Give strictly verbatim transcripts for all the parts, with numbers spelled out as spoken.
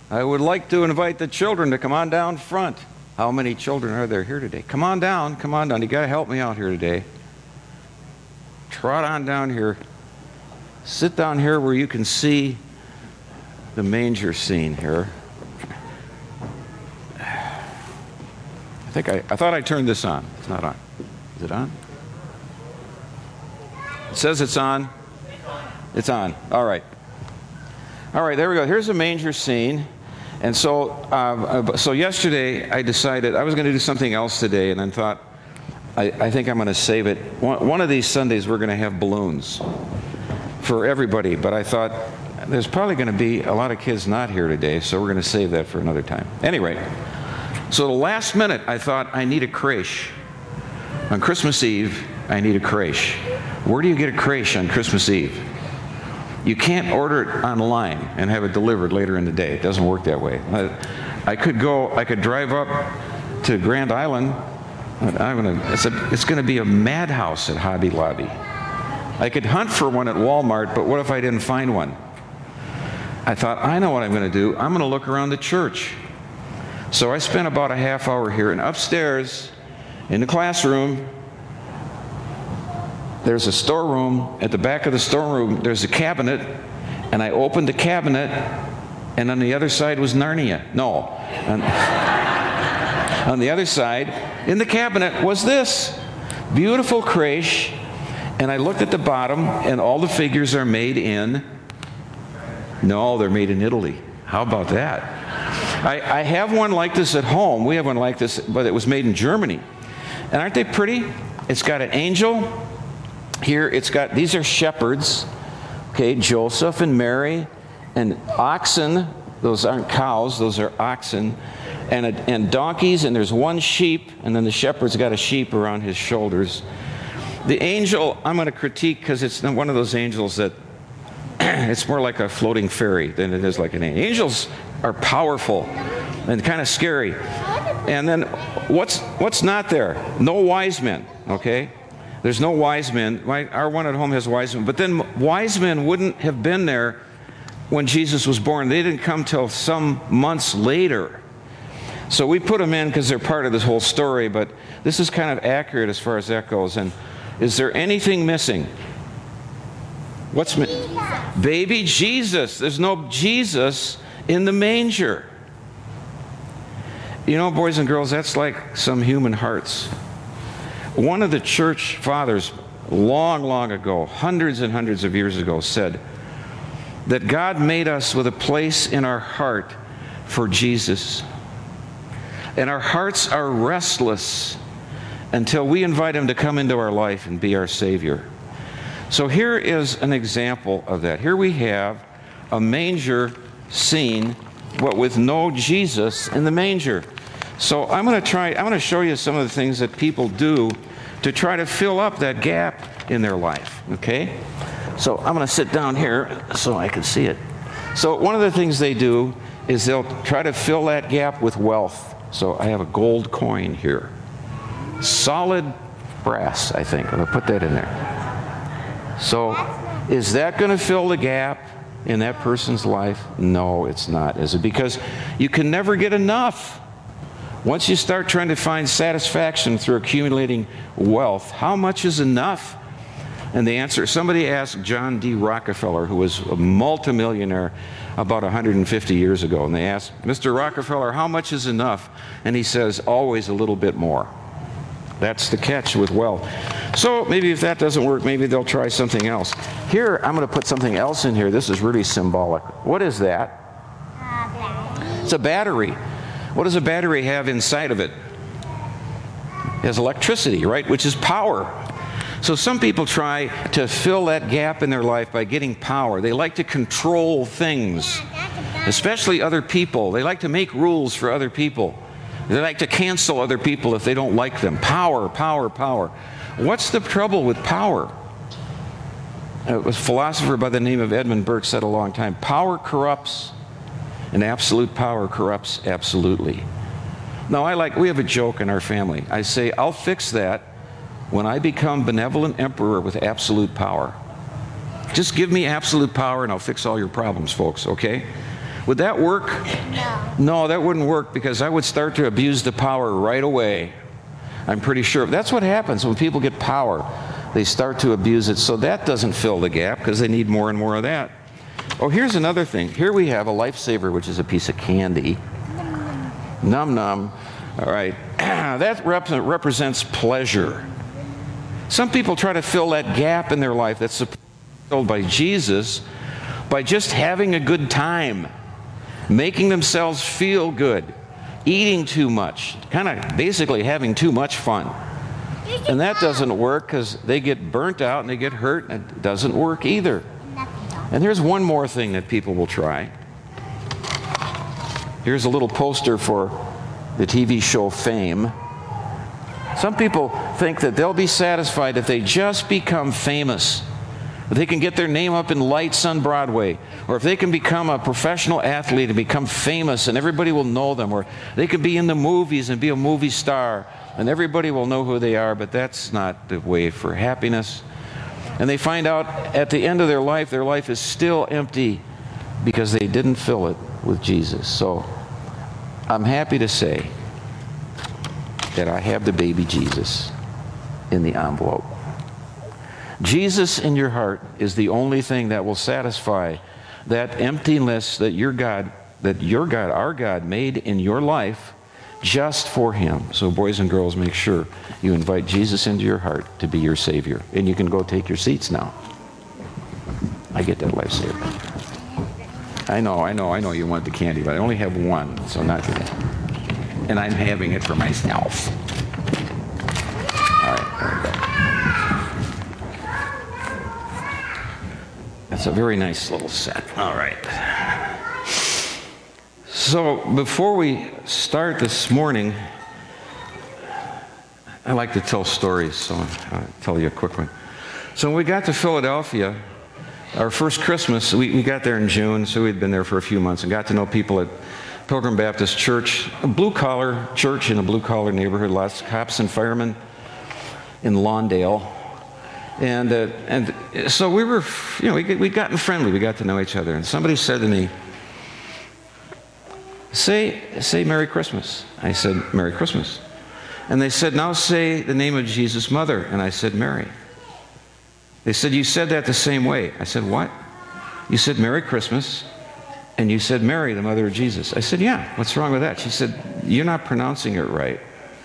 I would like to invite the children to come on down front. How many children are there here today? Come on down, come on down. You got to help me out here today. Trot on down here. Sit down here where you can see the manger scene here. I think I, I thought I turned this on. It's not on. Is it on? It says it's on. It's on. All right. All right, there we go. Here's a manger scene. And so, uh, so yesterday I decided I was going to do something else today, and then thought, I, I think I'm going to save it. One, one of these Sundays we're going to have balloons for everybody, but I thought there's probably going to be a lot of kids not here today, so we're going to save that for another time. Anyway, so the last minute I thought I need a creche. On Christmas Eve, I need a creche. Where do you get a creche on Christmas Eve? You can't order it online and have it delivered later in the day. It doesn't work that way. I, I could go, I could drive up to Grand Island. I'm gonna, it's, a, it's gonna be a madhouse at Hobby Lobby. I could hunt for one at Walmart, but what if I didn't find one? I thought, I know what I'm gonna do. I'm gonna look around the church. So I spent about a half hour here, and upstairs in the classroom, there's a storeroom. At the back of the storeroom, there's a cabinet, and I opened the cabinet, and on the other side was Narnia. No. On, on the other side, in the cabinet, was this beautiful creche, and I looked at the bottom, and all the figures are made in, no, they're made in Italy. How about that? I, I have one like this at home. We have one like this, but it was made in Germany. And aren't they pretty? It's got an angel. Here it's got, these are shepherds, okay, Joseph and Mary, and oxen, those aren't cows, those are oxen, and, a, and donkeys, and there's one sheep, and then the shepherd's got a sheep around his shoulders. The angel, I'm going to critique because it's not one of those angels that, it's more like a floating fairy than it is like an angel. Angels are powerful and kind of scary. And then what's, what's not there? No wise men, okay? There's no wise men. My, our one at home has wise men. But then wise men wouldn't have been there when Jesus was born. They didn't come till some months later. So we put them in because they're part of this whole story, but this is kind of accurate as far as that goes. And is there anything missing? What's mi- Baby Jesus. There's no Jesus in the manger. You know, boys and girls, that's like some human hearts. One of the church fathers long, long ago, hundreds and hundreds of years ago, said that God made us with a place in our heart for Jesus. And our hearts are restless until we invite him to come into our life and be our Savior. So here is an example of that. Here we have a manger scene, but with no Jesus in the manger. So I'm going to try, I'm going to show you some of the things that people do to try to fill up that gap in their life, okay? So I'm going to sit down here so I can see it. So one of the things they do is they'll try to fill that gap with wealth. So I have a gold coin here. Solid brass, I think. I'm going to put that in there. So is that going to fill the gap in that person's life? No, it's not, is it? Because you can never get enough. Once you start trying to find satisfaction through accumulating wealth, how much is enough? And the answer, somebody asked John D. Rockefeller, who was a multimillionaire about one hundred fifty years ago, and they asked, Mister Rockefeller, how much is enough? And he says, always a little bit more. That's the catch with wealth. So maybe if that doesn't work, maybe they'll try something else. Here, I'm going to put something else in here. This is really symbolic. What is that? It's a battery. What does a battery have inside of it? It has electricity, right? Which is power. So some people try to fill that gap in their life by getting power. They like to control things, especially other people. They like to make rules for other people. They like to cancel other people if they don't like them. Power, power, power. What's the trouble with power? A philosopher by the name of Edmund Burke said a long time, power corrupts, and absolute power corrupts absolutely. Now, I like, we have a joke in our family. I say, I'll fix that when I become benevolent emperor with absolute power. Just give me absolute power and I'll fix all your problems, folks, okay? Would that work? No. No, that wouldn't work because I would start to abuse the power right away. I'm pretty sure. That's what happens when people get power. They start to abuse it. So that doesn't fill the gap because they need more and more of that. Oh, here's another thing. Here we have a lifesaver, which is a piece of candy. Num num. All right. That rep- represents pleasure. Some people try to fill that gap in their life that's filled by Jesus by just having a good time, making themselves feel good, eating too much, kind of basically having too much fun. And that doesn't work because they get burnt out and they get hurt, and it doesn't work either. And here's one more thing that people will try. Here's a little poster for the T V show Fame. Some people think that they'll be satisfied if they just become famous. If they can get their name up in lights on Broadway, or if they can become a professional athlete and become famous and everybody will know them, or they could be in the movies and be a movie star and everybody will know who they are, but that's not the way for happiness. And they find out at the end of their life, their life is still empty because they didn't fill it with Jesus. So I'm happy to say that I have the baby Jesus in the envelope. Jesus in your heart is the only thing that will satisfy that emptiness that your God, that your God, our God, made in your life just for Him. So boys and girls, make sure you invite Jesus into your heart to be your Savior. And you can go take your seats now. I get that lifesaver. I know, I know, I know you want the candy, but I only have one, so not today. And I'm having it for myself. All right, there we go. That's a very nice little set. All right. So before we start this morning, I like to tell stories, so I'll tell you a quick one. So when we got to Philadelphia, our first Christmas, we, we got there in June, so we'd been there for a few months and got to know people at Pilgrim Baptist Church, a blue-collar church in a blue-collar neighborhood, lots of cops and firemen in Lawndale. And uh, and so we were, you know, we we'd gotten friendly. We got to know each other. And somebody said to me, say, say Merry Christmas. I said, Merry Christmas. And they said, now say the name of Jesus' mother. And I said, Mary. They said, you said that the same way. I said, what? You said Merry Christmas, and you said Mary, the mother of Jesus. I said, yeah, what's wrong with that? She said, you're not pronouncing it right.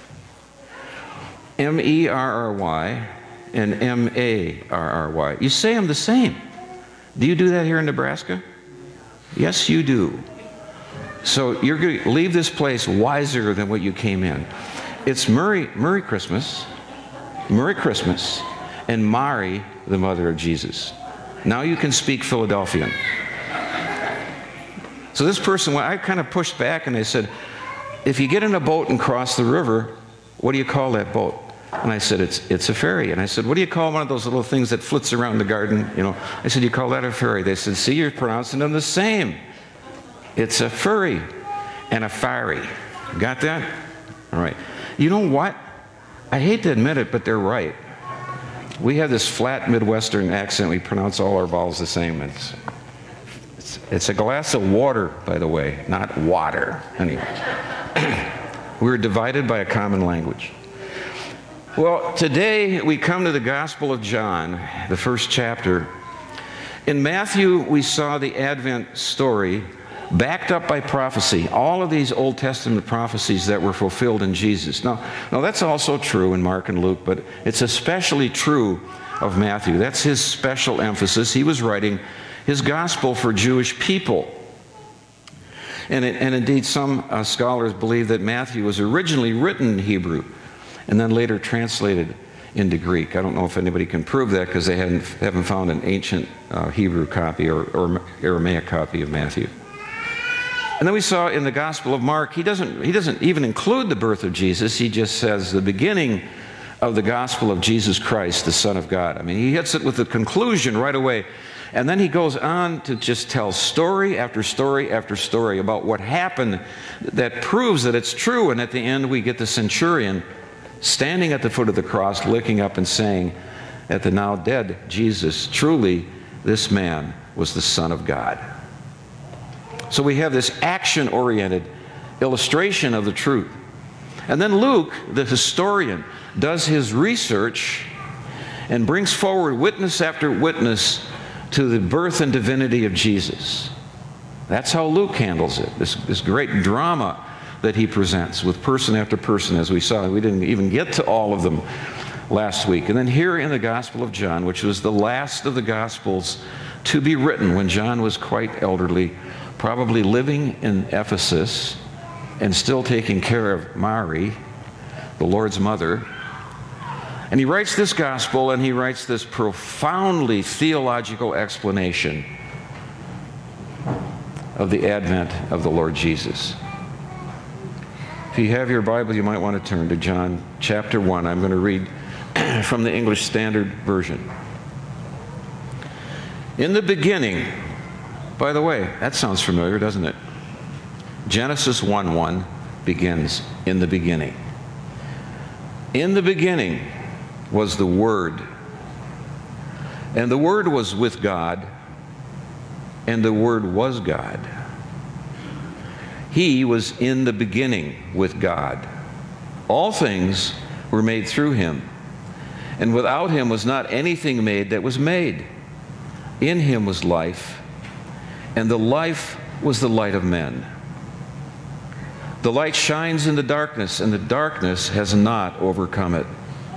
M E R R Y and M A R R Y. You say them the same. Do you do that here in Nebraska? Yes, you do. So you're going to leave this place wiser than what you came in. It's Merry, Merry Christmas, Merry Christmas, and Mary, the mother of Jesus. Now you can speak Philadelphian. So this person, I kind of pushed back and they said, if you get in a boat and cross the river, what do you call that boat? And I said, it's it's a ferry. And I said, what do you call one of those little things that flits around the garden? You know, I said, you call that a ferry. They said, see, you're pronouncing them the same. It's a furry and a fiery. Got that? All right. You know what? I hate to admit it, but they're right. We have this flat Midwestern accent. We pronounce all our vowels the same. It's, it's, it's a glass of water, by the way, not water. Anyway, we were divided by a common language. Well, today we come to the Gospel of John, the first chapter. In Matthew, we saw the Advent story backed up by prophecy. All of these Old Testament prophecies that were fulfilled in Jesus. Now, now that's also true in Mark and Luke, but it's especially true of Matthew. That's his special emphasis. He was writing his gospel for Jewish people. And, it, and indeed, some uh, scholars believe that Matthew was originally written in Hebrew and then later translated into Greek. I don't know if anybody can prove that because they haven't, haven't found an ancient uh, Hebrew copy or, or Aramaic copy of Matthew. And then we saw in the Gospel of Mark, he doesn't, he doesn't even include the birth of Jesus. He just says the beginning of the gospel of Jesus Christ, the Son of God. I mean, he hits it with the conclusion right away. And then he goes on to just tell story after story after story about what happened that proves that it's true. And at the end, we get the centurion standing at the foot of the cross, looking up and saying, at the now dead Jesus, truly this man was the Son of God. So we have this action-oriented illustration of the truth. And then Luke, the historian, does his research and brings forward witness after witness to the birth and divinity of Jesus. That's how Luke handles it, this, this great drama that he presents with person after person, as we saw. We didn't even get to all of them last week. And then here in the Gospel of John, which was the last of the Gospels to be written when John was quite elderly, probably living in Ephesus and still taking care of Mary, the Lord's mother. And he writes this gospel, and he writes this profoundly theological explanation of the advent of the Lord Jesus. If you have your Bible, you might want to turn to John chapter one. I'm going to read from the English Standard Version. In the beginning, by the way, that sounds familiar, doesn't it? Genesis one one begins, in the beginning. In the beginning was the Word, and the Word was with God, and the Word was God. He was in the beginning with God. All things were made through him, and without him was not anything made that was made. In him was life, and the life was the light of men. The light shines in the darkness, and the darkness has not overcome it.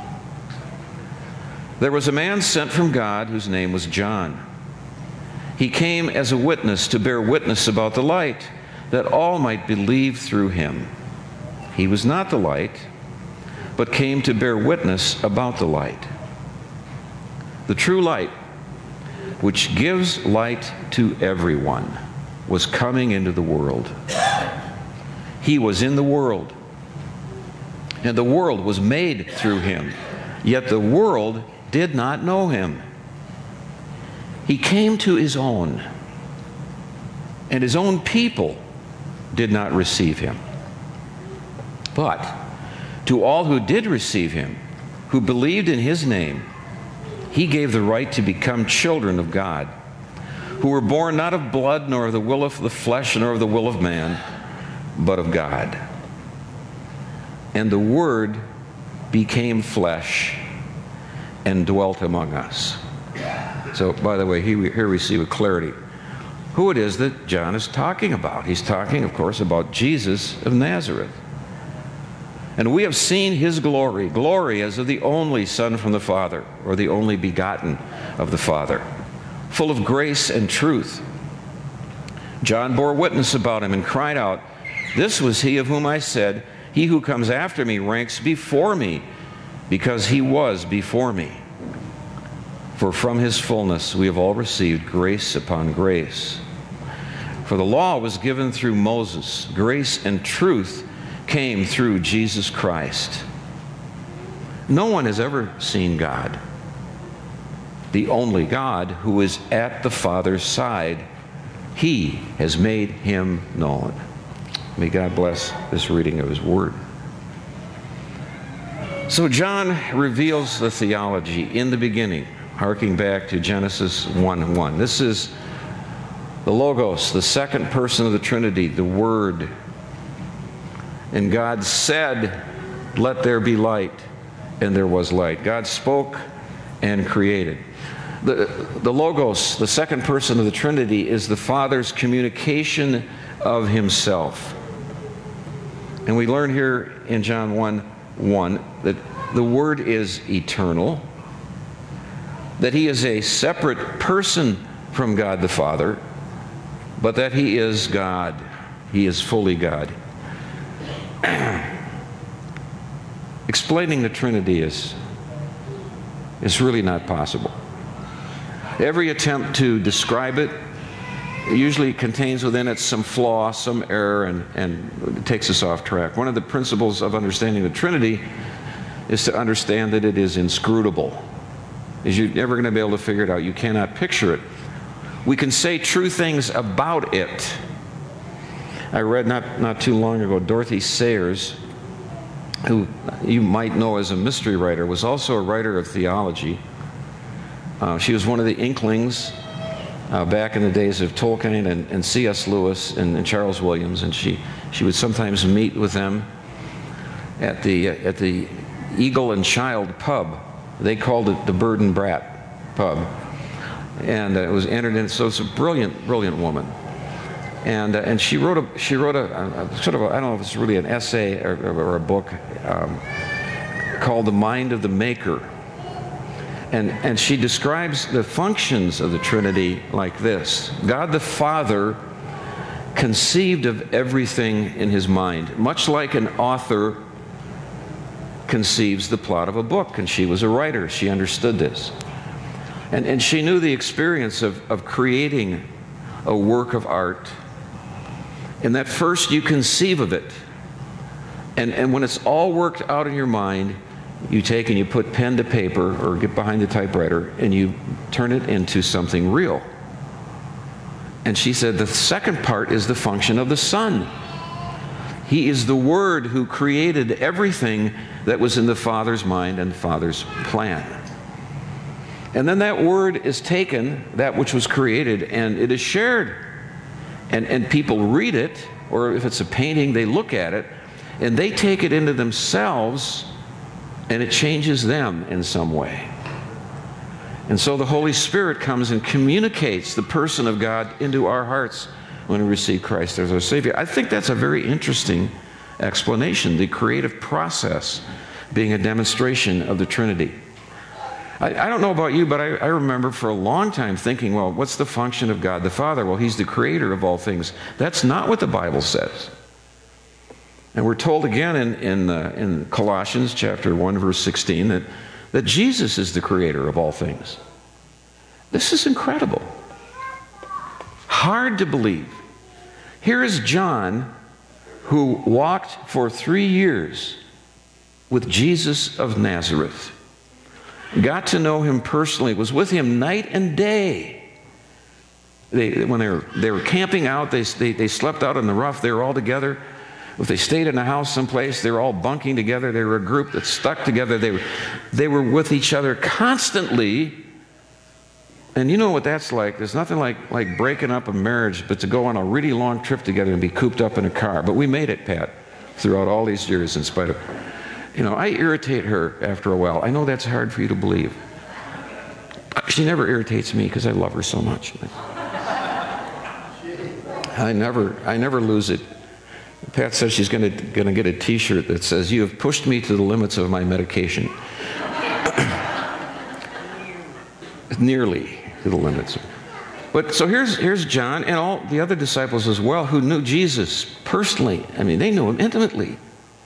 There was a man sent from God whose name was John. He came as a witness to bear witness about the light, that all might believe through him. He was not the light, but came to bear witness about the light. The true light, which gives light to everyone, was coming into the world. He was in the world, and the world was made through him, yet the world did not know him. He came to his own, and his own people did not receive him. But to all who did receive him, who believed in his name, he gave the right to become children of God, who were born not of blood, nor of the will of the flesh, nor of the will of man, but of God. And the Word became flesh and dwelt among us. So, by the way, here we see with clarity who it is that John is talking about. He's talking, of course, about Jesus of Nazareth. And we have seen his glory, glory as of the only Son from the Father, or the only begotten of the Father, full of grace and truth. John bore witness about him and cried out, "This was he of whom I said, 'He who comes after me ranks before me, because he was before me.' For from his fullness we have all received grace upon grace. For the law was given through Moses. Grace and truth came through Jesus Christ. No one has ever seen God, the only God who is at the Father's side. He has made him known." May God bless this reading of his word. So John reveals the theology in the beginning, harking back to Genesis one one. This is the Logos, the second person of the Trinity, the Word. And God said, "Let there be light," and there was light. God spoke and created. The, the Logos, the second person of the Trinity, is the Father's communication of himself. And we learn here in John one one that the Word is eternal, that he is a separate person from God the Father, but that he is God. He is fully God. Explaining the Trinity is, is really not possible. Every attempt to describe it usually contains within it some flaw, some error, and, and it takes us off track. One of the principles of understanding the Trinity is to understand that it is inscrutable. Is you're never going to be able to figure it out. You cannot picture it. We can say true things about it. I read not, not too long ago, Dorothy Sayers, who you might know as a mystery writer, was also a writer of theology. Uh, she was one of the inklings uh, back in the days of Tolkien and, and C S Lewis and, and Charles Williams, and she, she would sometimes meet with them at the, at the Eagle and Child pub. They called it the Bird and Brat pub. And uh, it was entered in, so it's a brilliant, brilliant woman. And, uh, and she wrote, a, she wrote a, a sort of, a, I don't know if it's really an essay or, or a book um, called The Mind of the Maker. And, and she describes the functions of the Trinity like this. God the Father conceived of everything in his mind, much like an author conceives the plot of a book. And she was a writer. She understood this. And, and she knew the experience of, of creating a work of art. And that first you conceive of it. And, and when it's all worked out in your mind, you take and you put pen to paper or get behind the typewriter and you turn it into something real. And she said the second part is the function of the Son. He is the Word who created everything that was in the Father's mind and the Father's plan. And then that Word is taken, that which was created, and it is shared. And, and people read it, or if it's a painting, they look at it, and they take it into themselves, and it changes them in some way. And so the Holy Spirit comes and communicates the person of God into our hearts when we receive Christ as our Savior. I think that's a very interesting explanation, the creative process being a demonstration of the Trinity. I, I don't know about you, but I, I remember for a long time thinking, well, what's the function of God the Father? Well, he's the creator of all things. That's not what the Bible says. And we're told again in, in, uh, in Colossians chapter one, verse sixteen, that, that Jesus is the creator of all things. This is incredible. Hard to believe. Here is John, who walked for three years with Jesus of Nazareth, got to know him personally, was with him night and day. They, when they were, they were camping out, they, they, they slept out in the rough, they were all together. If they stayed in a house someplace, they were all bunking together. They were a group that stuck together. They were, they were with each other constantly. And you know what that's like. There's nothing like, like breaking up a marriage, but to go on a really long trip together and be cooped up in a car. But we made it, Pat, throughout all these years in spite of, you know, I irritate her after a while. I know that's hard for you to believe. She never irritates me because I love her so much. I never, I never lose it. Pat says she's going to going to get a T-shirt that says, "You have pushed me to the limits of my medication." Nearly to the limits. But so here's here's John and all the other disciples as well who knew Jesus personally. I mean, they knew him intimately.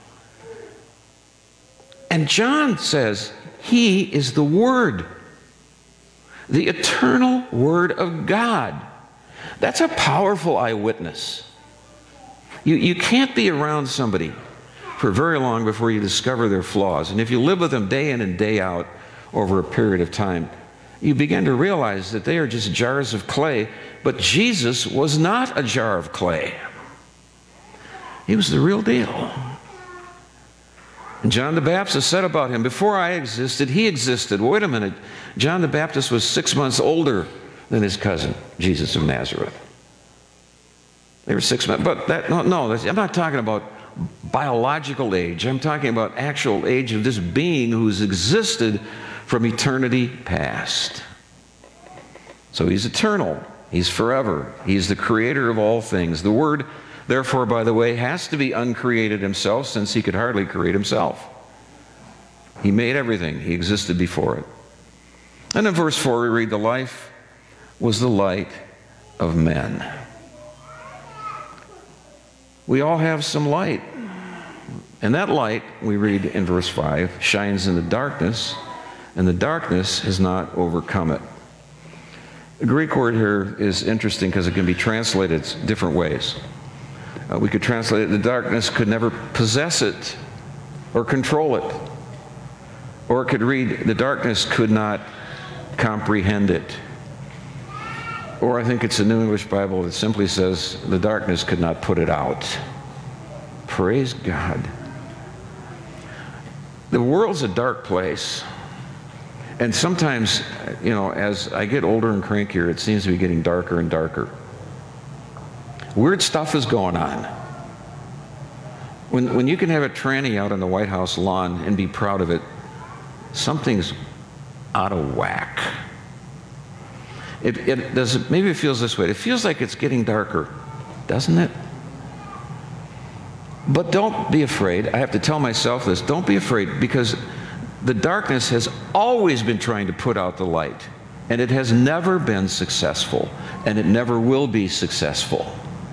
And John says he is the Word, the eternal Word of God. That's a powerful eyewitness. You, you can't be around somebody for very long before you discover their flaws. And if you live with them day in and day out over a period of time, you begin to realize that they are just jars of clay. But Jesus was not a jar of clay. He was the real deal. And John the Baptist said about him, before I existed, he existed. Well, wait a minute. John the Baptist was six months older than his cousin, Jesus of Nazareth. They were six months, but that, no, no, I'm not talking about biological age. I'm talking about actual age of this being who's existed from eternity past. So he's eternal. He's forever. He's the creator of all things. The Word, therefore, by the way, has to be uncreated himself, since he could hardly create himself. He made everything. He existed before it. And in verse four, we read, the life was the light of men. We all have some light. And that light, we read in verse five, shines in the darkness, and the darkness has not overcome it. The Greek word here is interesting because it can be translated different ways. Uh, we could translate it, the darkness could never possess it or control it. Or it could read, the darkness could not comprehend it. Or I think it's a New English Bible that simply says, the darkness could not put it out. Praise God. The world's a dark place. And sometimes, you know, as I get older and crankier, it seems to be getting darker and darker. Weird stuff is going on. When, when you can have a tranny out on the White House lawn and be proud of it, something's out of whack. It, it does, maybe it feels this way. It feels like it's getting darker, doesn't it? But don't be afraid. I have to tell myself this. Don't be afraid, because the darkness has always been trying to put out the light, and it has never been successful, and it never will be successful.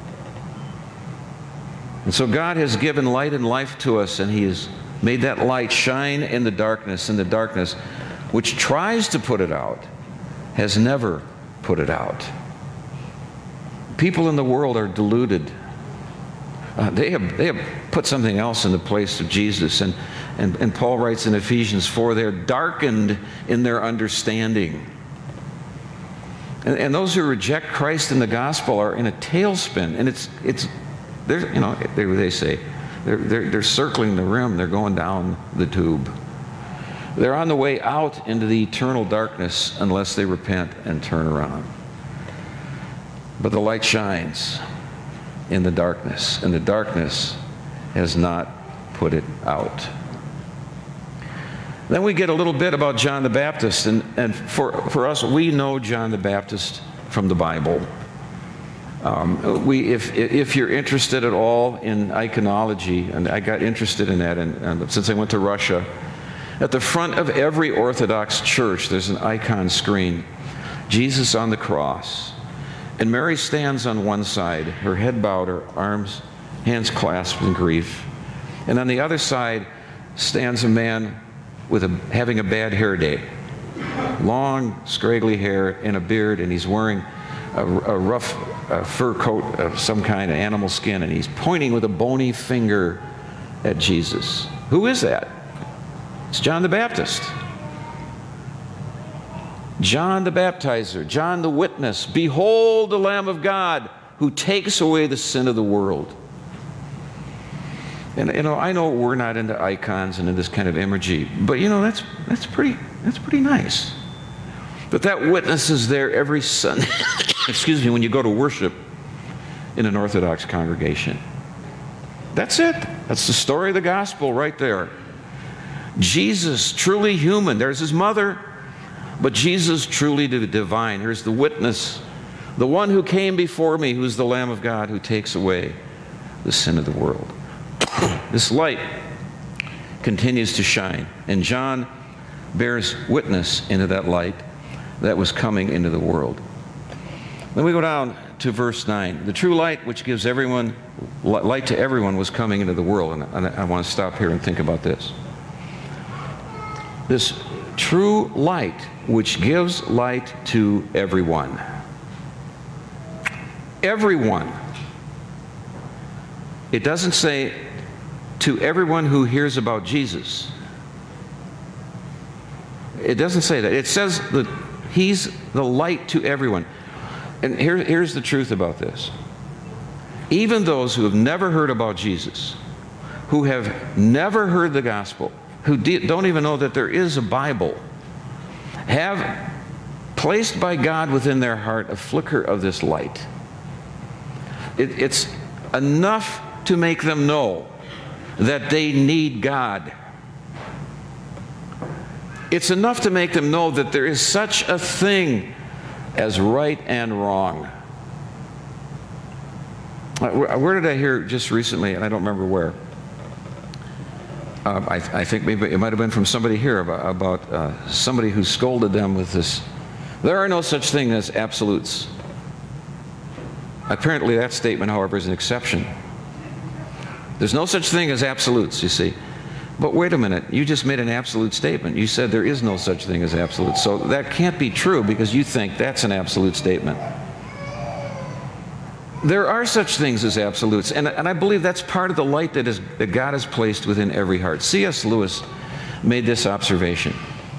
And so God has given light and life to us, and He has made that light shine in the darkness, and the darkness, which tries to put it out, has never put it out. People in the world are deluded. Uh, they have, they have put something else in the place of Jesus, and, and, and Paul writes in Ephesians four, they're darkened in their understanding. And, and those who reject Christ and the gospel are in a tailspin, and it's, it's they're, you know, they, they say, they're, they're, they're circling the rim, they're going down the tube. They're on the way out into the eternal darkness unless they repent and turn around. But the light shines in the darkness, and the darkness has not put it out. Then we get a little bit about John the Baptist, and, and for, for us, we know John the Baptist from the Bible. Um, we, if, if you're interested at all in iconology, and I got interested in that and, and since I went to Russia, at the front of every Orthodox church, there's an icon screen, Jesus on the cross. And Mary stands on one side, her head bowed, her arms, hands clasped in grief. And on the other side stands a man with a, having a bad hair day. Long, scraggly hair and a beard, and he's wearing a, a rough a fur coat of some kind of animal skin, and he's pointing with a bony finger at Jesus. Who is that? It's John the Baptist. John the Baptizer, John the Witness. Behold the Lamb of God who takes away the sin of the world. And you know, I know we're not into icons and into this kind of imagery, but you know, that's that's pretty that's pretty nice. But that witness is there every Sunday, excuse me, when you go to worship in an Orthodox congregation. That's it. That's the story of the gospel right there. Jesus, truly human. There's his mother, but Jesus, truly divine. Here's the witness, the one who came before me, who's the Lamb of God who takes away the sin of the world. This light continues to shine, and John bears witness into that light that was coming into the world. Then we go down to verse nine. The true light which gives everyone, light to everyone, was coming into the world. And I want to stop here and think about this. This true light which gives light to everyone. Everyone. It doesn't say to everyone who hears about Jesus. It doesn't say that. It says that he's the light to everyone. And here, here's the truth about this. Even those who have never heard about Jesus, who have never heard the gospel, who de- don't even know that there is a Bible, have placed by God within their heart a flicker of this light. It, it's enough to make them know that they need God. It's enough to make them know that there is such a thing as right and wrong. Where did I hear just recently, and I don't remember where, uh, I, I think maybe it might have been from somebody here about, about uh, somebody who scolded them with this, there are no such thing as absolutes. Apparently that statement, however, is an exception. There's no such thing as absolutes, you see. But wait a minute, you just made an absolute statement. You said there is no such thing as absolutes. So that can't be true because you think that's an absolute statement. There are such things as absolutes, and, and I believe that's part of the light that, is, that God has placed within every heart. C S Lewis made this observation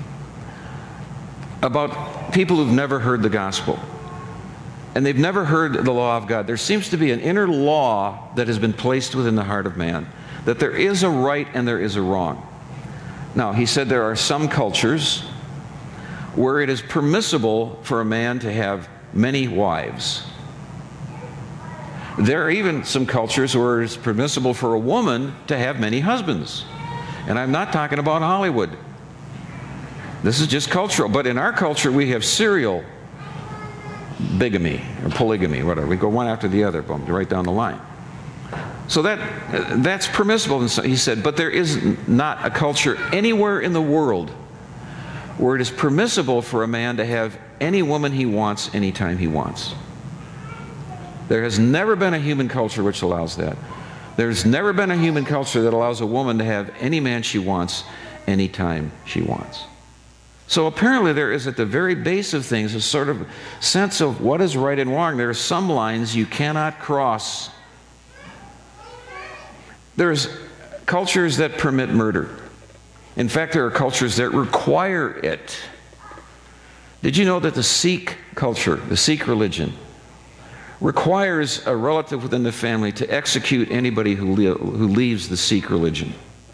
about people who've never heard the gospel. And they've never heard the law of God. There seems to be an inner law that has been placed within the heart of man, that there is a right and there is a wrong. Now, he said there are some cultures where it is permissible for a man to have many wives. There are even some cultures where it's permissible for a woman to have many husbands. And I'm not talking about Hollywood. This is just cultural. But in our culture, we have serial bigamy or polygamy, whatever. We go one after the other, boom, right down the line. So that that's permissible. And so he said, but there is not a culture anywhere in the world where it is permissible for a man to have any woman he wants anytime he wants. There has never been a human culture which allows that. There's never been a human culture that allows a woman to have any man she wants anytime she wants. So apparently there is at the very base of things a sort of sense of what is right and wrong. There are some lines you cannot cross. There's cultures that permit murder. In fact, there are cultures that require it. Did you know that the Sikh culture, the Sikh religion, requires a relative within the family to execute anybody who, le- who leaves the Sikh religion?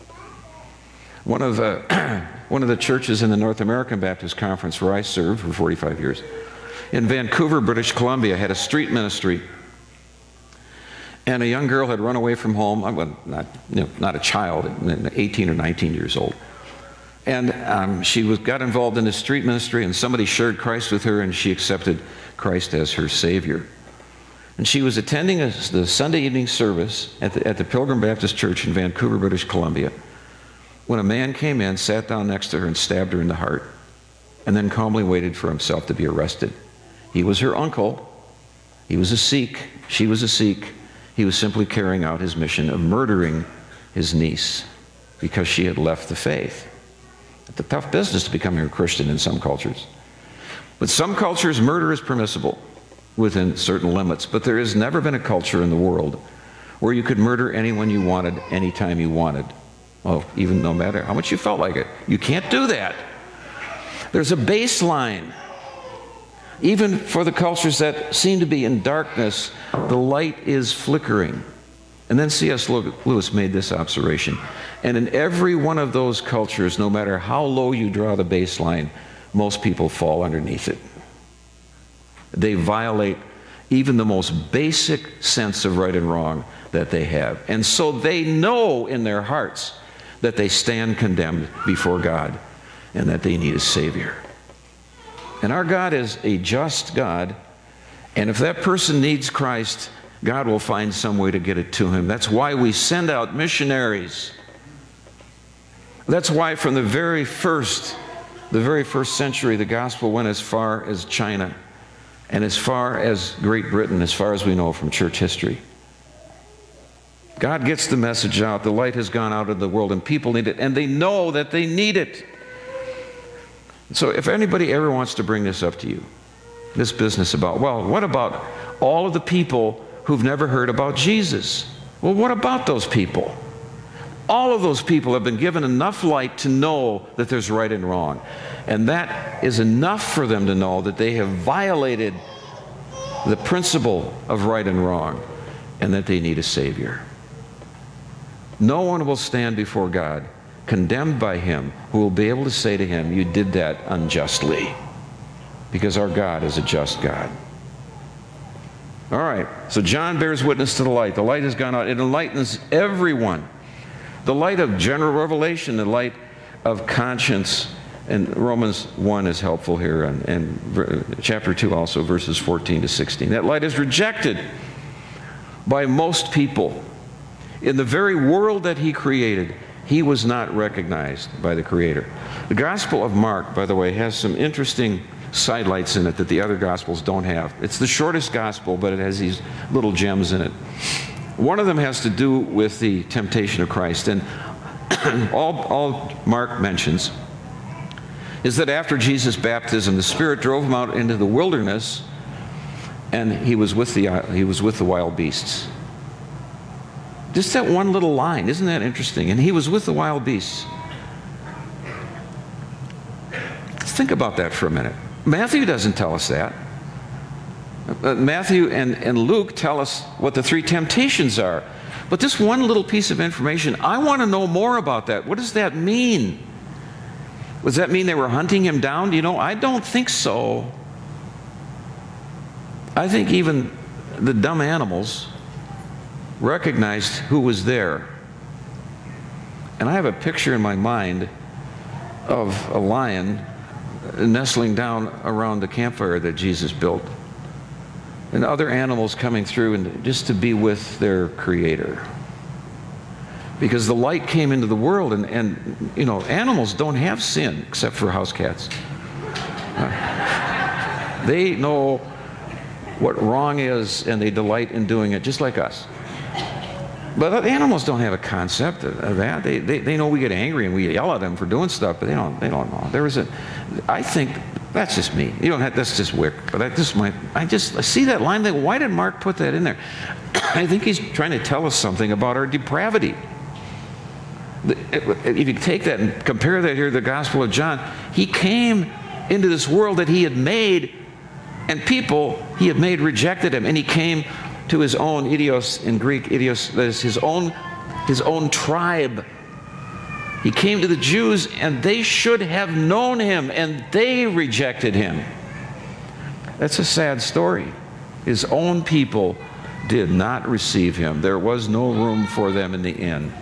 One of, uh, one of the churches in the North American Baptist Conference where I served for forty-five years, in Vancouver, British Columbia, had a street ministry. And a young girl had run away from home, well, not, you know, not a child, eighteen or nineteen years old. And um, she was, got involved in the street ministry, and somebody shared Christ with her, and she accepted Christ as her Savior. And she was attending a, the Sunday evening service at the, at the Pilgrim Baptist Church in Vancouver, British Columbia, when a man came in, sat down next to her, and stabbed her in the heart, and then calmly waited for himself to be arrested. He was her uncle. He was a Sikh. She was a Sikh. He was simply carrying out his mission of murdering his niece because she had left the faith. It's a tough business to becoming a Christian in some cultures. But some cultures, murder is permissible within certain limits. But there has never been a culture in the world where you could murder anyone you wanted, anytime you wanted. Well, even no matter how much you felt like it. You can't do that. There's a baseline. Even for the cultures that seem to be in darkness, the light is flickering. And then C S Lewis made this observation. And in every one of those cultures, no matter how low you draw the baseline, most people fall underneath it. They violate even the most basic sense of right and wrong that they have. And so they know in their hearts that they stand condemned before God and that they need a Savior. And our God is a just God, and if that person needs Christ, God will find some way to get it to him. That's why we send out missionaries. That's why from the very first, the very first century, the gospel went as far as China and as far as Great Britain, as far as we know from church history. God gets the message out. The light has gone out of the world, and people need it, and they know that they need it. So if anybody ever wants to bring this up to you, this business about, well, what about all of the people who've never heard about Jesus? Well, what about those people? All of those people have been given enough light to know that there's right and wrong. And that is enough for them to know that they have violated the principle of right and wrong and that they need a Savior. No one will stand before God condemned by Him who will be able to say to Him, you did that unjustly, because our God is a just God. All right, so John bears witness to the light. The light has gone out. It enlightens everyone. The light of general revelation, the light of conscience. And Romans one is helpful here, and, and chapter two also, verses fourteen to sixteen. That light is rejected by most people. In the very world that He created, He was not recognized by the Creator. The Gospel of Mark, by the way, has some interesting sidelights in it that the other Gospels don't have. It's the shortest Gospel, but it has these little gems in it. One of them has to do with the temptation of Christ. And all, all Mark mentions is that after Jesus' baptism, the Spirit drove Him out into the wilderness, and He was with the, uh, he was with the wild beasts. Just that one little line, isn't that interesting? And He was with the wild beasts. Let's think about that for a minute. Matthew doesn't tell us that. Uh, Matthew and, and Luke tell us what the three temptations are. But this one little piece of information, I want to know more about that. What does that mean? Does that mean they were hunting him down? You know, I don't think so. I think even the dumb animals recognized who was there. And I have a picture in my mind of a lion nestling down around the campfire that Jesus built, and other animals coming through and just to be with their Creator. Because the light came into the world, and, and you know, animals don't have sin except for house cats. Uh, they know what wrong is, and they delight in doing it just like us. But animals don't have a concept of that. They, they, they know we get angry and we yell at them for doing stuff, but they don't, they don't know. There was a, I think, that's just me. You don't have, that's just Wick. But I just might, I just I see that line. That, why did Mark put that in there? I think he's trying to tell us something about our depravity. If you take that and compare that here to the Gospel of John, he came into this world that he had made, and people he had made rejected him. And he came to his own, idios in Greek, idios, that is his own, his own tribe. He came to the Jews, and they should have known him, and they rejected him. That's a sad story. His own people did not receive him. There was no room for them in the inn.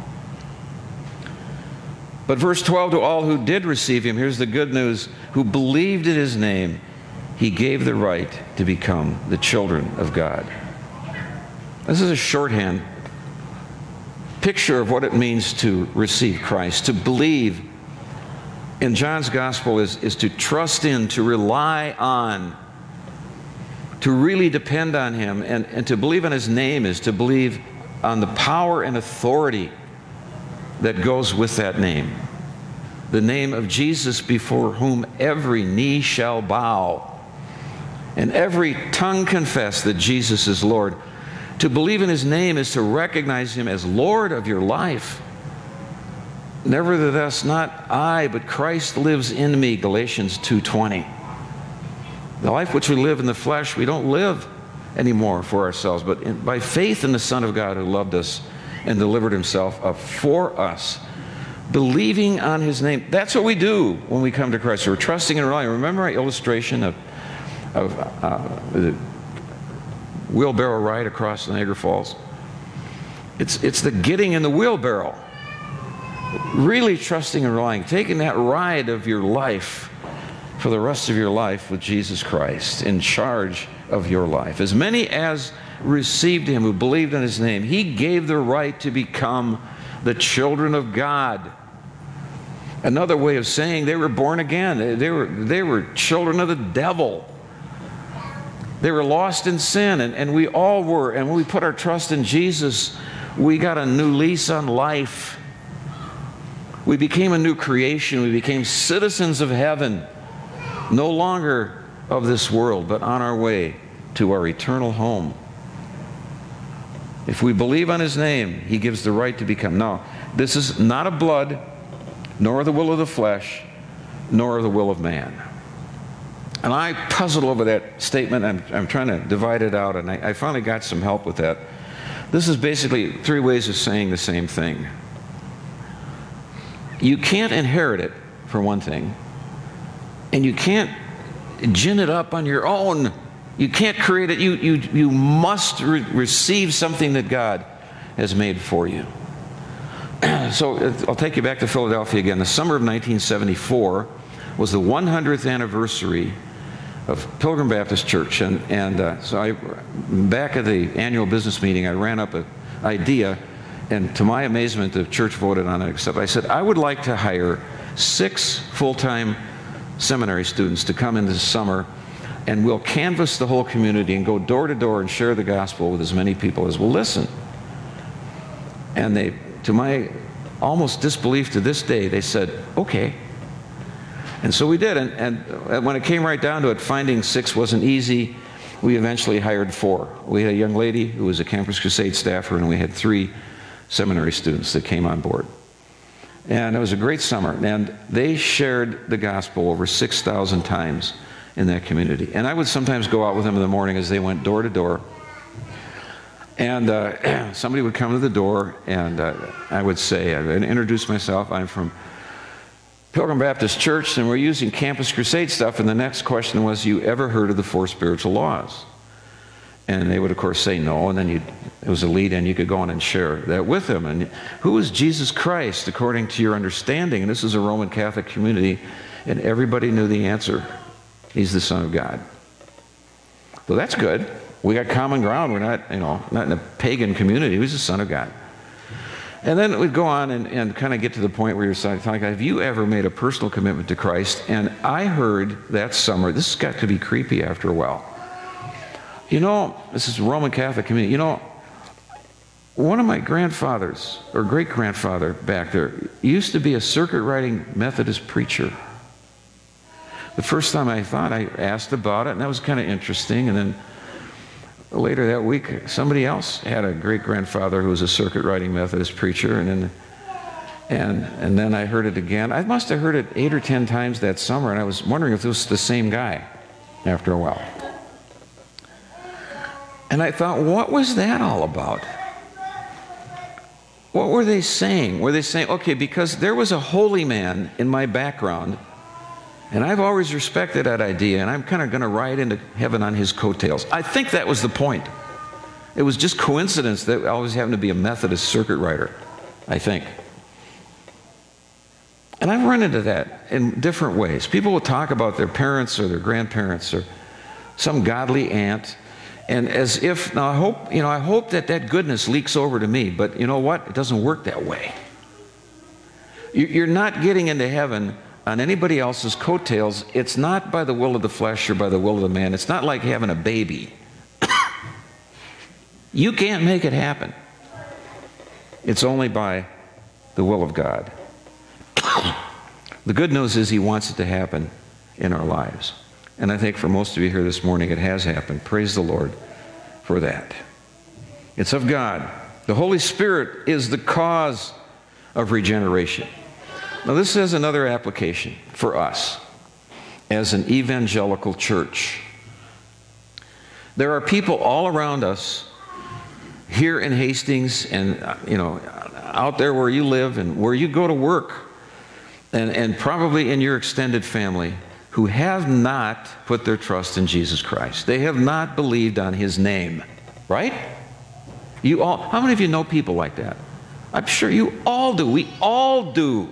But verse twelve, to all who did receive him, here's the good news, who believed in his name, he gave the right to become the children of God. This is a shorthand picture of what it means to receive Christ. To believe in John's gospel is, is to trust in, to rely on, to really depend on him. And, and to believe in his name is to believe on the power and authority that goes with that name. The name of Jesus, before whom every knee shall bow and every tongue confess that Jesus is Lord. To believe in his name is to recognize him as Lord of your life. Nevertheless, not I, but Christ lives in me, Galatians two twenty. The life which we live in the flesh, we don't live anymore for ourselves, but in, by faith in the Son of God who loved us and delivered himself up for us. Believing on his name. That's what we do when we come to Christ. We're trusting and relying. Remember our illustration of, of uh, the wheelbarrow ride across Niagara Falls? It's, it's the getting in the wheelbarrow. Really trusting and relying. Taking that ride of your life for the rest of your life with Jesus Christ in charge of your life. As many as received him, who believed in his name, he gave the right to become the children of God. Another way of saying they were born again. They, they were, they were children of the devil. They were lost in sin, and, and we all were. And when we put our trust in Jesus, we got a new lease on life. We became a new creation. We became citizens of heaven, no longer of this world, but on our way to our eternal home. If we believe on his name, he gives the right to become. Now, this is not of blood, nor the will of the flesh, nor the will of man. And I puzzled over that statement. I'm, I'm trying to divide it out, and I, I finally got some help with that. This is basically three ways of saying the same thing. You can't inherit it, for one thing, and you can't gin it up on your own. You can't create it. You, you, you must re- receive something that God has made for you. So I'll take you back to Philadelphia again. The summer of nineteen seventy-four was the one hundredth anniversary of Pilgrim Baptist Church. And, and uh, so I, back at the annual business meeting, I ran up an idea, and to my amazement, the church voted on it. Except I said, I would like to hire six full-time seminary students to come in this summer, and we'll canvass the whole community and go door to door and share the gospel with as many people as will listen. And they, to my almost disbelief to this day, they said, okay. And so we did. And, and when it came right down to it, finding six wasn't easy. We eventually hired four. We had a young lady who was a Campus Crusade staffer, and we had three seminary students that came on board. And it was a great summer. And they shared the gospel over six thousand times in that community. And I would sometimes go out with them in the morning as they went door to door. And uh, somebody would come to the door, and uh, I would say, I would introduce myself. I'm from Pilgrim Baptist Church, and we're using Campus Crusade stuff, and the next question was, you ever heard of the four spiritual laws? And they would, of course, say no, and then you'd, it was a lead-in. You could go on and share that with them. And who is Jesus Christ according to your understanding? And this is a Roman Catholic community, and everybody knew the answer. He's the Son of God. So that's good. We got common ground. We're not, you know, not in a pagan community. He's the Son of God. And then we'd go on and, and kind of get to the point where you're saying, have you ever made a personal commitment to Christ? And I heard that summer, this got to be creepy after a while. You know, this is a Roman Catholic community. You know, one of my grandfathers, or great-grandfather back there, used to be a circuit-riding Methodist preacher. The first time I thought, I asked about it, and that was kind of interesting. And then later that week, somebody else had a great-grandfather who was a circuit-riding Methodist preacher. And then, and, and then I heard it again. I must have heard it eight or ten times that summer, and I was wondering if it was the same guy after a while. And I thought, what was that all about? What were they saying? Were they saying, okay, because there was a holy man in my background, and I've always respected that idea, and I'm kind of going to ride into heaven on his coattails. I think that was the point. It was just coincidence that I always happened to be a Methodist circuit rider, I think. And I've run into that in different ways. People will talk about their parents or their grandparents or some godly aunt, and as if, now I hope, you know, I hope that that goodness leaks over to me, but you know what? It doesn't work that way. You're not getting into heaven on anybody else's coattails. It's not by the will of the flesh or by the will of the man. It's not like having a baby. You can't make it happen. It's only by the will of God. The good news is He wants it to happen in our lives. And I think for most of you here this morning, it has happened. Praise the Lord for that. It's of God. The Holy Spirit is the cause of regeneration. Now, this has another application for us as an evangelical church. There are people all around us here in Hastings and, you know, out there where you live and where you go to work, and, and probably in your extended family, who have not put their trust in Jesus Christ. They have not believed on His name, right? You all, how many of you know people like that? I'm sure you all do. We all do.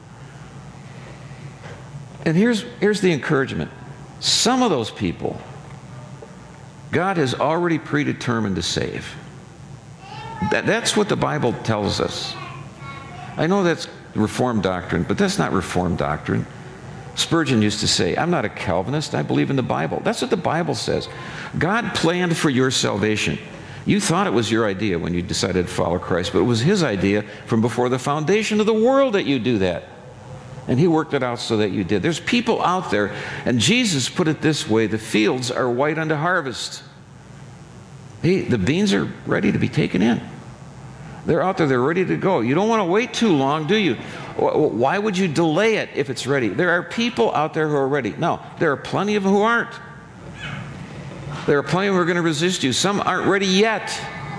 And here's, here's the encouragement. Some of those people, God has already predetermined to save. That, that's what the Bible tells us. I know that's Reformed doctrine, but that's not Reformed doctrine. Spurgeon used to say, I'm not a Calvinist, I believe in the Bible. That's what the Bible says. God planned for your salvation. You thought it was your idea when you decided to follow Christ, but it was His idea from before the foundation of the world that you do that. And He worked it out so that you did. There's people out there, and Jesus put it this way, the fields are white unto harvest. Hey, the beans are ready to be taken in. They're out there, they're ready to go. You don't want to wait too long, do you? Why would you delay it if it's ready? There are people out there who are ready. No, there are plenty of them who aren't. There are plenty who are going to resist you. Some aren't ready yet.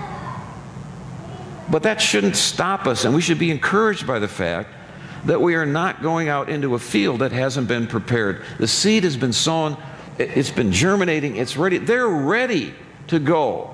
But that shouldn't stop us, and we should be encouraged by the fact that we are not going out into a field that hasn't been prepared. The seed has been sown, it's been germinating, it's ready. They're ready to go.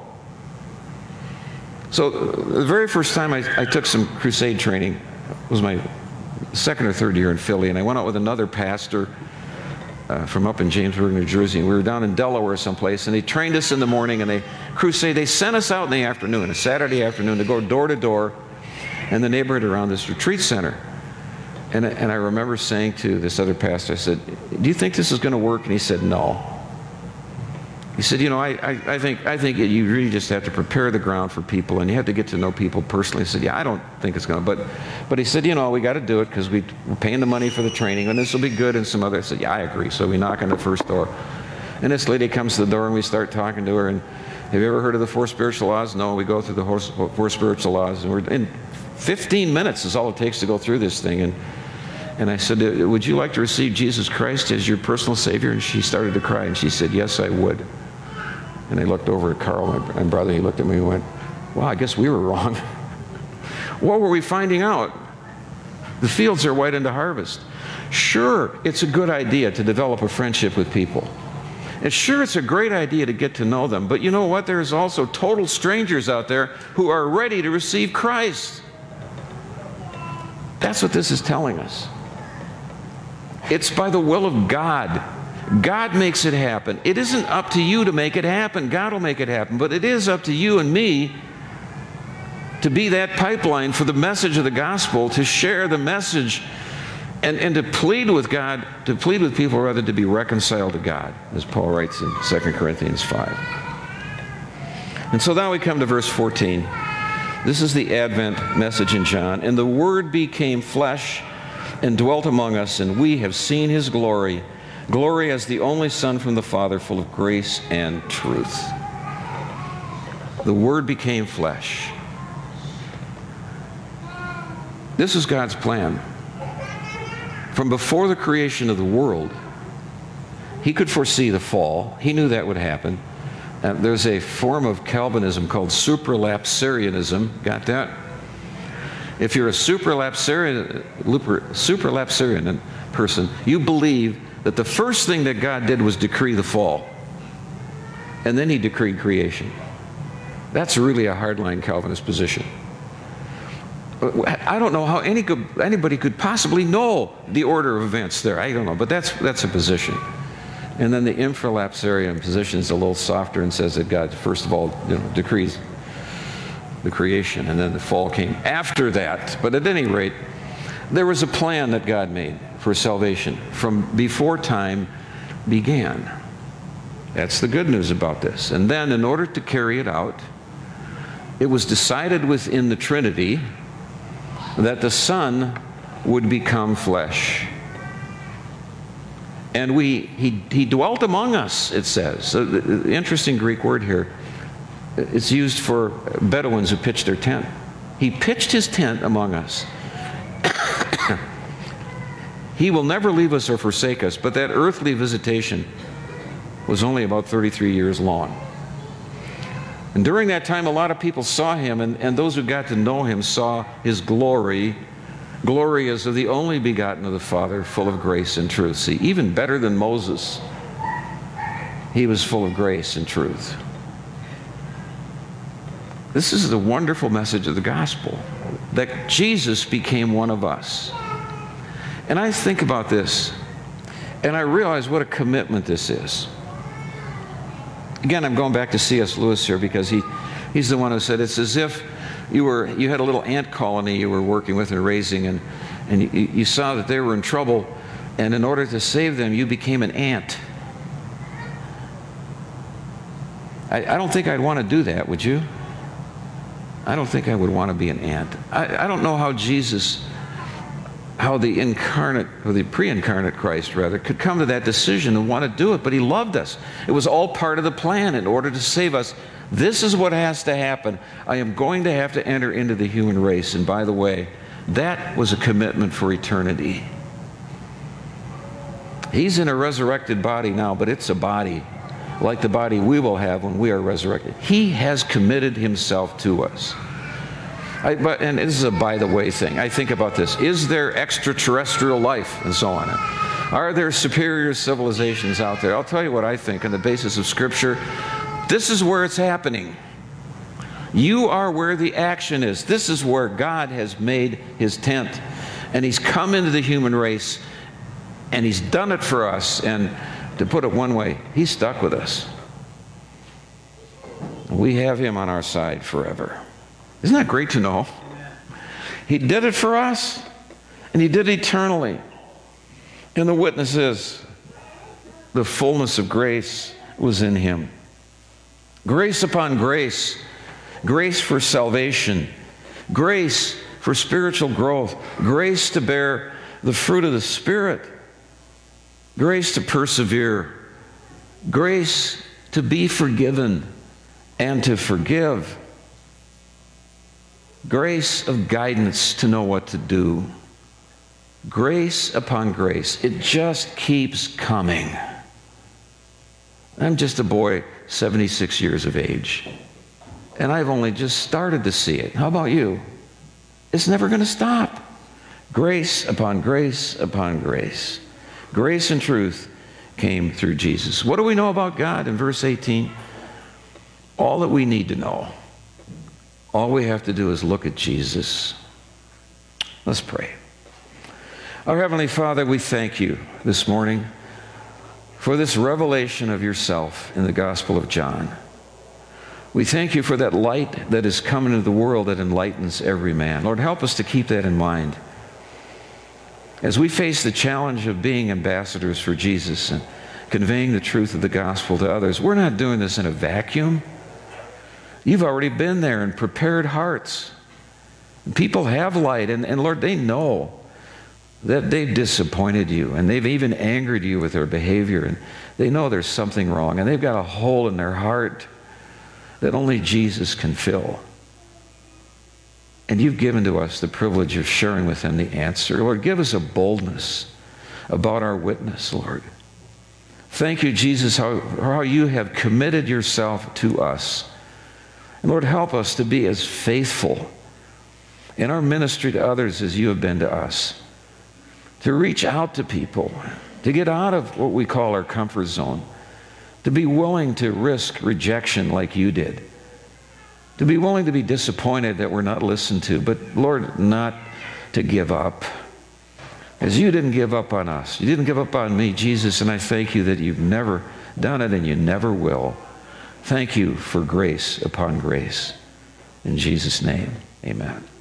So the very first time I, I took some crusade training was my second or third year in Philly, and I went out with another pastor uh, from up in Jamesburg, New Jersey, and we were down in Delaware someplace, and they trained us in the morning, and they crusade. They sent us out in the afternoon, a Saturday afternoon, to go door to door in the neighborhood around this retreat center. And, and I remember saying to this other pastor, I said, do you think this is going to work? And he said, no. He said, you know, I, I, I think I think you really just have to prepare the ground for people, and you have to get to know people personally. I said, yeah, I don't think it's going to. But but he said, you know, we got to do it because we, we're paying the money for the training, and this will be good, and some other. I said, yeah, I agree. So we knock on the first door. And this lady comes to the door, and we start talking to her. And have you ever heard of the four spiritual laws? No, we go through the four spiritual laws. And we're in fifteen minutes is all it takes to go through this thing. And And I said, would you like to receive Jesus Christ as your personal Savior? And she started to cry, and she said, yes, I would. And I looked over at Carl, my, my brother. He looked at me and went, well, I guess we were wrong. What were we finding out? The fields are white unto harvest. Sure, it's a good idea to develop a friendship with people. And sure, it's a great idea to get to know them. But you know what? There's also total strangers out there who are ready to receive Christ. That's what this is telling us. It's by the will of God. God makes it happen. It isn't up to you to make it happen. God will make it happen. But it is up to you and me to be that pipeline for the message of the gospel, to share the message, and, and to plead with God, to plead with people rather to be reconciled to God, as Paul writes in Second Corinthians five. And so now we come to verse fourteen. This is the Advent message in John. And the Word became flesh and dwelt among us, and we have seen his glory, glory as the only Son from the Father, full of grace and truth. The Word became flesh. This is God's plan. From before the creation of the world, he could foresee the fall. He knew that would happen. Uh, there's a form of Calvinism called supralapsarianism. Got that? If you're a supralapsarian, supralapsarian person, you believe that the first thing that God did was decree the fall, and then he decreed creation. That's really a hardline Calvinist position. I don't know how any could, anybody could possibly know the order of events there. I don't know, but that's that's a position. And then the infralapsarian position is a little softer and says that God, first of all, you know, decrees the creation, and then the fall came after that. But at any rate, there was a plan that God made for salvation from before time began. That's the good news about this. And then in order to carry it out, it was decided within the Trinity that the Son would become flesh. And we, he, he dwelt among us, it says. So the, the interesting Greek word here. It's used for Bedouins who pitched their tent. He pitched his tent among us. He will never leave us or forsake us, but that earthly visitation was only about thirty-three years long. And during that time, a lot of people saw him, and, and those who got to know him saw his glory. Glory as of the only begotten of the Father, full of grace and truth. See, even better than Moses, he was full of grace and truth. This is the wonderful message of the gospel, that Jesus became one of us. And I think about this, and I realize what a commitment this is. Again, I'm going back to C S Lewis here, because he, he's the one who said it's as if you were you had a little ant colony you were working with and raising, and, and you, you saw that they were in trouble, and in order to save them, you became an ant. I, I don't think I'd want to do that, would you? I don't think I would want to be an ant. I, I don't know how Jesus, how the incarnate, or the pre-incarnate Christ, rather, could come to that decision and want to do it, but he loved us. It was all part of the plan in order to save us. This is what has to happen. I am going to have to enter into the human race. And by the way, that was a commitment for eternity. He's in a resurrected body now, but it's a body like the body we will have when we are resurrected. He has committed himself to us. I, but, and this is a by the way thing. I think about this. Is there extraterrestrial life and so on? Are there superior civilizations out there? I'll tell you what I think on the basis of Scripture. This is where it's happening. You are where the action is. This is where God has made his tent. And he's come into the human race, and he's done it for us. And to put it one way, he's stuck with us. We have him on our side forever. Isn't that great to know? He did it for us, and he did it eternally. And the witness is, the fullness of grace was in him. Grace upon grace. Grace for salvation. Grace for spiritual growth. Grace to bear the fruit of the Spirit. Grace to persevere. Grace to be forgiven and to forgive. Grace of guidance to know what to do. Grace upon grace. It just keeps coming. I'm just a boy, seventy-six years of age, and I've only just started to see it. How about you? It's never going to stop. Grace upon grace upon grace. Grace and truth came through Jesus. What do we know about God in verse eighteen? All that we need to know. All we have to do is look at Jesus. Let's pray. Our Heavenly Father, we thank you this morning for this revelation of yourself in the Gospel of John. We thank you for that light that is coming into the world that enlightens every man. Lord, help us to keep that in mind. As we face the challenge of being ambassadors for Jesus and conveying the truth of the gospel to others, we're not doing this in a vacuum. You've already been there and prepared hearts. People have light, and, and Lord, they know that they've disappointed you, and they've even angered you with their behavior, and they know there's something wrong, and they've got a hole in their heart that only Jesus can fill. And you've given to us the privilege of sharing with them the answer. Lord, give us a boldness about our witness, Lord. Thank you, Jesus, how, how you have committed yourself to us. And Lord, help us to be as faithful in our ministry to others as you have been to us. To reach out to people, to get out of what we call our comfort zone, to be willing to risk rejection like you did, to be willing to be disappointed that we're not listened to, but Lord, not to give up. As you didn't give up on us. You didn't give up on me, Jesus, and I thank you that you've never done it and you never will. Thank you for grace upon grace. In Jesus' name, amen.